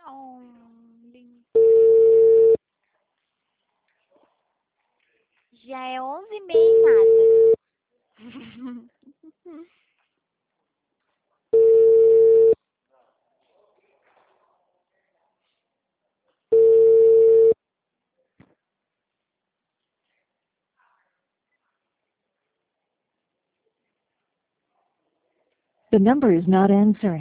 Oh, lindo. Já é 11h30 e nada. The number is not answering.